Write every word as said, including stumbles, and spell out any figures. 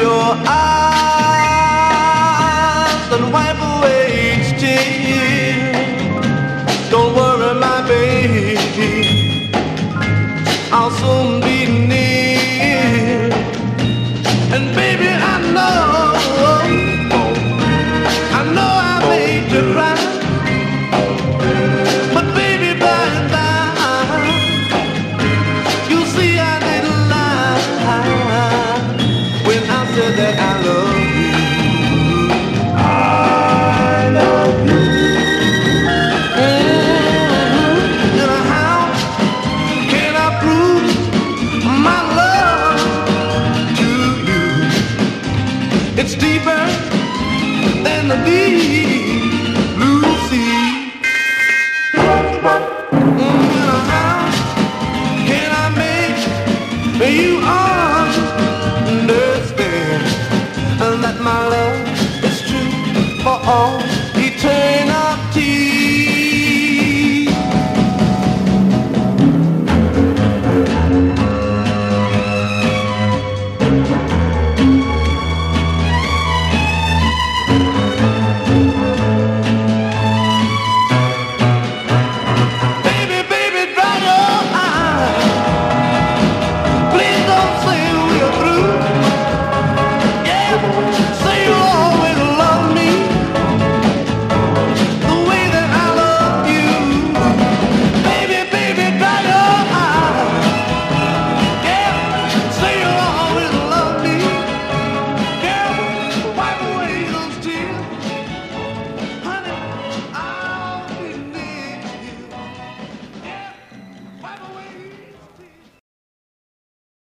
your eyes and wipe away each tear. Don't worry, my baby, I'll soon be near. And baby, I know, I know I made you cry, but baby, by and by, you see I didn't lie when I said that I love you. I love you. Mm-hmm. And how can I prove my love to you? It's deeper than the deep.